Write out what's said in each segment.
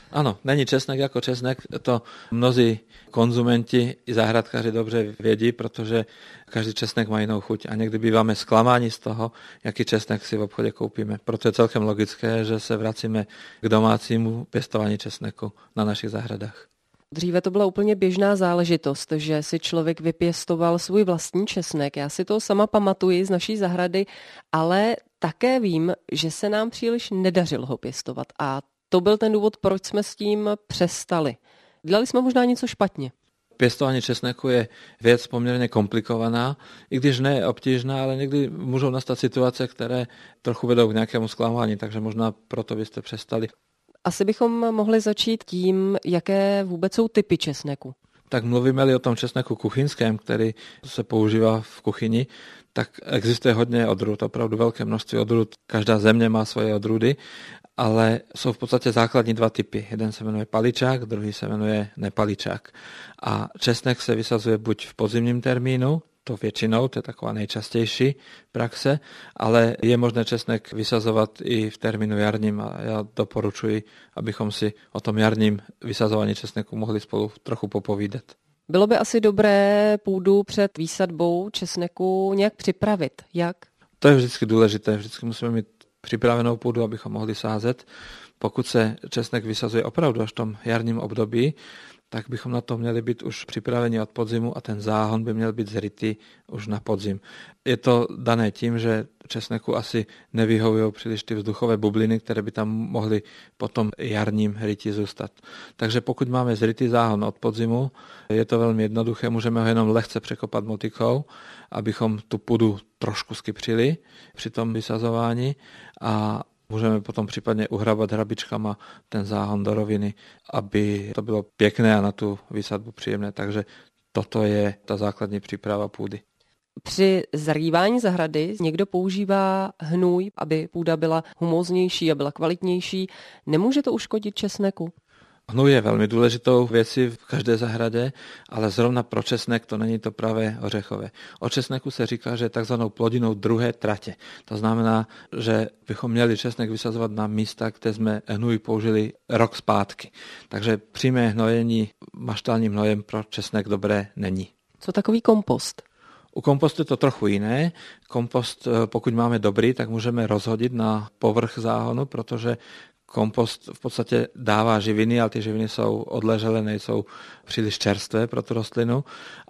Áno, není česnek ako česnek, to mnozí konzumenti i záhradkáři dobře vědí, protože každý česnek má jinou chuť a někdy býváme zklamáni z toho, jaký česnek si v obchode koupíme. Proto je celkem logické, že se vracíme k domácímu pěstování česneku na našich zahradách. Dříve to byla úplně běžná záležitost, že si člověk vypěstoval svůj vlastní česnek. Já si to sama pamatuji z naší zahrady, ale také vím, že se nám příliš nedařilo ho pěstovat a to byl ten důvod, proč jsme s tím přestali. Dělali jsme možná něco špatně. Pěstování česneku je věc poměrně komplikovaná, i když ne obtížná, ale někdy můžou nastat situace, které trochu vedou k nějakému zklamání, takže možná proto byste přestali. Asi bychom mohli začít tím, jaké vůbec jsou typy česneku. Tak mluvíme-li o tom česneku kuchyňském, který se používá v kuchyni, tak existuje hodně odrůd, opravdu velké množství odrůd. Každá země má svoje odrůdy, ale jsou v podstatě základní dva typy. Jeden se jmenuje paličák, druhý se jmenuje nepaličák. A česnek se vysazuje buď v podzimním termínu, to většinou, to je taková nejčastější praxe, ale je možné česnek vysazovat i v termínu jarním a já doporučuji, abychom si o tom jarním vysazování česneku mohli spolu trochu popovídat. Bylo by asi dobré půdu před výsadbou česneku nějak připravit. Jak? To je vždycky důležité, vždycky musíme mít připravenou půdu, abychom mohli sázet. Pokud se česnek vysazuje opravdu až v tom jarním období, tak bychom na to měli být už připraveni od podzimu a ten záhon by měl být zrytý už na podzim. Je to dané tím, že česneku asi nevyhovují příliš ty vzduchové bubliny, které by tam mohly po tom jarním ryti zůstat. Takže pokud máme zrytý záhon od podzimu, je to velmi jednoduché, můžeme ho jenom lehce překopat motikou, abychom tu půdu trošku skypřili při tom vysazování a můžeme potom případně uhrabat hrabičkama ten záhon do roviny, aby to bylo pěkné a na tu výsadbu příjemné. Takže toto je ta základní příprava půdy. Při zarývání zahrady někdo používá hnůj, aby půda byla humóznější a byla kvalitnější. Nemůže to uškodit česneku? Hnůj je velmi důležitou věcí v každé zahradě, ale zrovna pro česnek to není to pravé ořechové. O česneku se říká, že je takzvanou plodinou druhé tratě. To znamená, že bychom měli česnek vysazovat na místa, kde jsme hnůj použili rok zpátky. Takže přímé hnojení maštálním hnojem pro česnek dobré není. Co takový kompost? U kompostu je to trochu jiné. Kompost, pokud máme dobrý, tak můžeme rozhodit na povrch záhonu, protože kompost v podstatě dává živiny, ale ty živiny jsou odleželé, nejsou příliš čerstvé pro tu rostlinu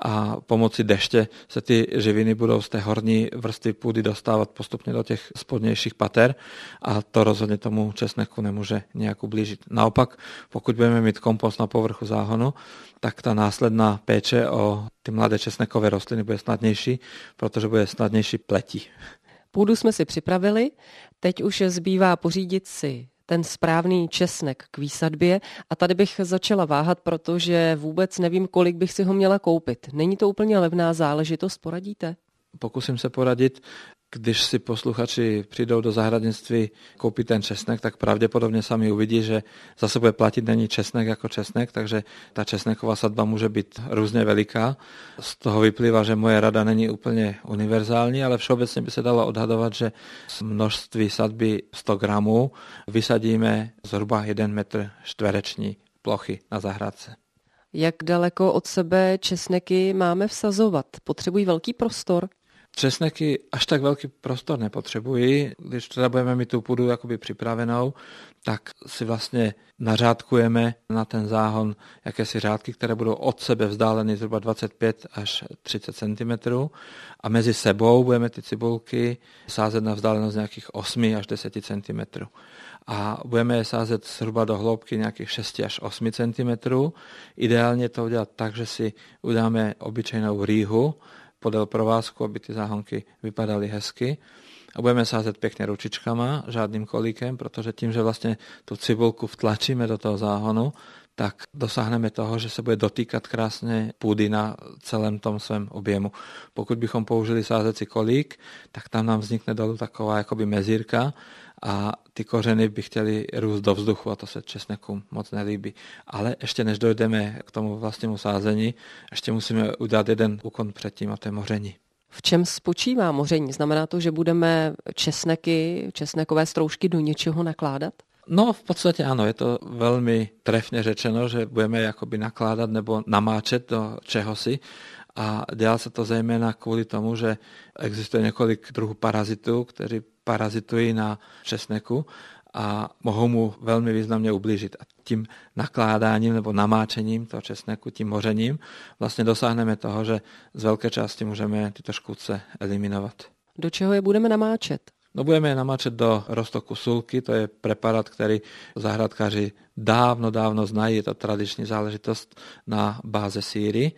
a pomocí deště se ty živiny budou z té horní vrstvy půdy dostávat postupně do těch spodnějších pater a to rozhodně tomu česneku nemůže nějak ublížit. Naopak, pokud budeme mít kompost na povrchu záhonu, tak ta následná péče o ty mladé česnekové rostliny bude snadnější, protože bude snadnější pletí. Půdu jsme si připravili, teď už zbývá pořídit si ten správný česnek k výsadbě a tady bych začala váhat, protože vůbec nevím, kolik bych si ho měla koupit. Není to úplně levná záležitost, poradíte? Pokusím se poradit. Když si posluchači přijdou do zahradnictví koupit ten česnek, tak pravděpodobně sami uvidí, že zase bude platit není česnek jako česnek, takže ta česneková sadba může být různě veliká. Z toho vyplývá, že moje rada není úplně univerzální, ale všeobecně by se dalo odhadovat, že z množství sadby 100 gramů vysadíme zhruba 1 metr čtvereční plochy na zahrádce. Jak daleko od sebe česneky máme vsazovat? Potřebují velký prostor? Česneky až tak velký prostor nepotřebují. Když teda budeme mít tu půdu jakoby připravenou, tak si vlastně nařádkujeme na ten záhon jakési řádky, které budou od sebe vzdáleny zhruba 25 až 30 cm a mezi sebou budeme ty cibulky sázet na vzdálenost nějakých 8 až 10 cm. A budeme je sázet zhruba do hloubky nějakých 6 až 8 cm. Ideálně to udělat tak, že si udáme obyčejnou rýhu podél provázku, aby ty záhonky vypadaly hezky. A budeme sázet pěkně ručičkama, žádným kolíkem, protože tím, že vlastně tu cibulku vtlačíme do toho záhonu, tak dosáhneme toho, že se bude dotýkat krásně půdy na celém tom svém objemu. Pokud bychom použili sázecí kolík, tak tam nám vznikne dolů taková jakoby mezírka a ty kořeny by chtěly růst do vzduchu a to se česneku moc nelíbí. Ale ještě než dojdeme k tomu vlastnímu sázení, ještě musíme udělat jeden úkon předtím a to je moření. V čem spočívá moření? Znamená to, že budeme česneky, česnekové stroužky do něčeho nakládat? No v podstate áno, je to veľmi trefne řečeno, že budeme akoby nakladať nebo namáčet do čehosi a dělá sa to zejména kvôli tomu, že existuje několik druhů parazitů, kteří parazitují na česneku a mohou mu veľmi významne ublížiť. A tím nakládáním nebo namáčením toho česneku, tím mořením vlastne dosáhneme toho, že z veľké časti môžeme tyto škůdce eliminovat. Do čeho je budeme namáčet? No budeme je namáčet do roztoku sulky, to je preparát, který zahradkáři dávno znají, je to tradiční záležitost na báze síry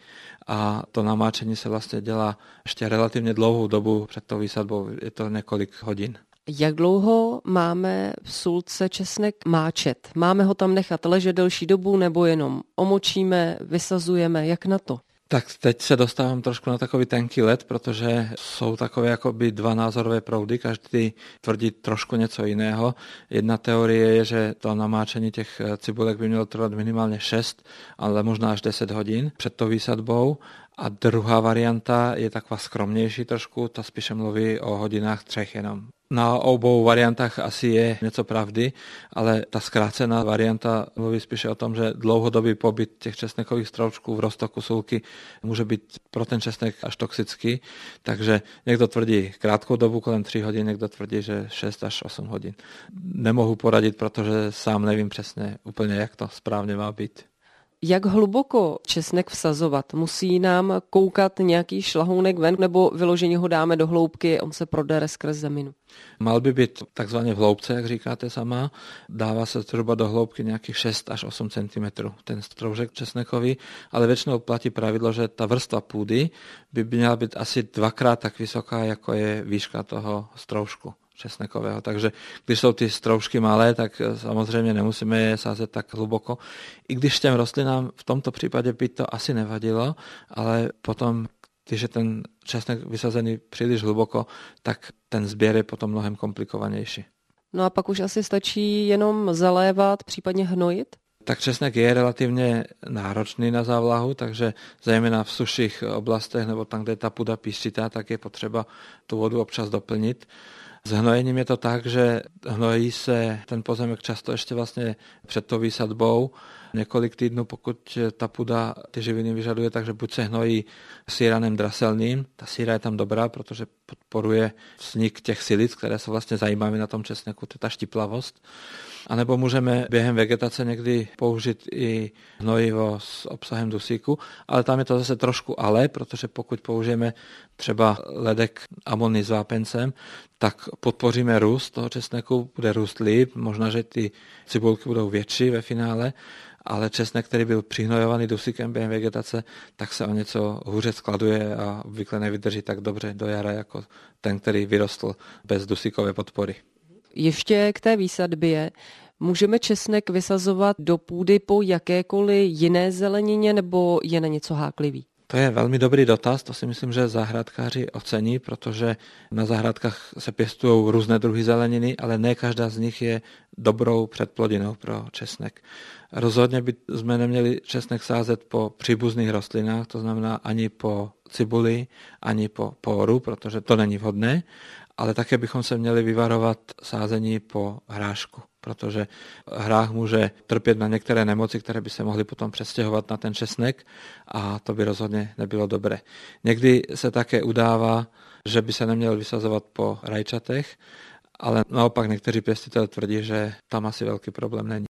a to namáčení se vlastně dělá ještě relativně dlouhou dobu před tou výsadbou, je to několik hodin. Jak dlouho máme v sulce česnek máčet? Máme ho tam nechat ležet delší dobu nebo jenom omočíme, vysazujeme? Jak na to? Tak teď se dostávám trošku na takový tenký led, protože jsou takové jakoby dva názorové proudy, každý tvrdí trošku něco jiného. Jedna teorie je, že to namáčení těch cibulek by mělo trvat minimálně 6, ale možná až 10 hodin před tou výsadbou. A druhá varianta je taková skromnější trošku, ta spíše mluví o hodinách 3 jenom. Na obou variantách asi je něco pravdy, ale ta zkrácená varianta mluví spíše o tom, že dlouhodobý pobyt těch česnekových stroučků v roztoku sulky může být pro ten česnek až toxický, takže někdo tvrdí krátkou dobu kolem 3 hodin, někdo tvrdí, že 6 až 8 hodin. Nemohu poradit, protože sám nevím přesně úplně, jak to správně má být. Jak hluboko česnek vsazovat? Musí nám koukat nějaký šlahounek ven, nebo vyloženě ho dáme do hloubky, on se prodere skrz zeminu? Mal by být takzvaně v hloubce, jak říkáte sama. Dává se zhruba do hloubky nějakých 6 až 8 cm ten stroužek česnekový, ale většinou platí pravidlo, že ta vrstva půdy by měla být asi 2krát tak vysoká, jako je výška toho stroužku česnekového. Takže když jsou ty stroužky malé, tak samozřejmě nemusíme je sázet tak hluboko. I když těm rostlinám v tomto případě by to asi nevadilo, ale potom, když je ten česnek vysazený příliš hluboko, tak ten sběr je potom mnohem komplikovanější. No a pak už asi stačí jenom zalévat, případně hnojit? Tak česnek je relativně náročný na závlahu, takže zejména v suších oblastech nebo tam, kde je ta půda písčitá, tak je potřeba tu vodu občas doplnit. S hnojením je to tak, že hnojí se ten pozemek často ještě vlastně před tou výsadbou několik týdnů, pokud ta půda ty živiny vyžaduje, takže buď se hnojí síranem draselným, ta síra je tam dobrá, protože podporuje vznik těch silic, které jsou vlastně zajímavé na tom česneku, to je ta štiplavost. A nebo můžeme během vegetace někdy použít i hnojivo s obsahem dusíku, ale tam je to zase trošku ale, protože pokud použijeme třeba ledek amonný s vápencem, tak podpoříme růst toho česneku, bude růst líp, možná, že ty cibulky budou větší ve finále, ale česnek, který byl přihnojovaný dusíkem během vegetace, tak se o něco hůře skladuje a obvykle nevydrží tak dobře do jara, jako ten, který vyrostl bez dusíkové podpory. Ještě k té výsadbě. Můžeme česnek vysazovat do půdy po jakékoliv jiné zelenině nebo je na něco háklivý? To je velmi dobrý dotaz, to si myslím, že zahrádkáři ocení, protože na zahrádkách se pěstují různé druhy zeleniny, ale ne každá z nich je dobrou předplodinou pro česnek. Rozhodně bychom neměli česnek sázet po příbuzných rostlinách, to znamená ani po cibuli, ani po póru, protože to není vhodné, ale také bychom se měli vyvarovat sázení po hrášku, protože hrách může trpět na některé nemoci, které by se mohly potom přestěhovat na ten česnek a to by rozhodně nebylo dobré. Někdy se také udává, že by se neměl vysazovat po rajčatech, ale naopak někteří pěstitelé tvrdí, že tam asi velký problém není.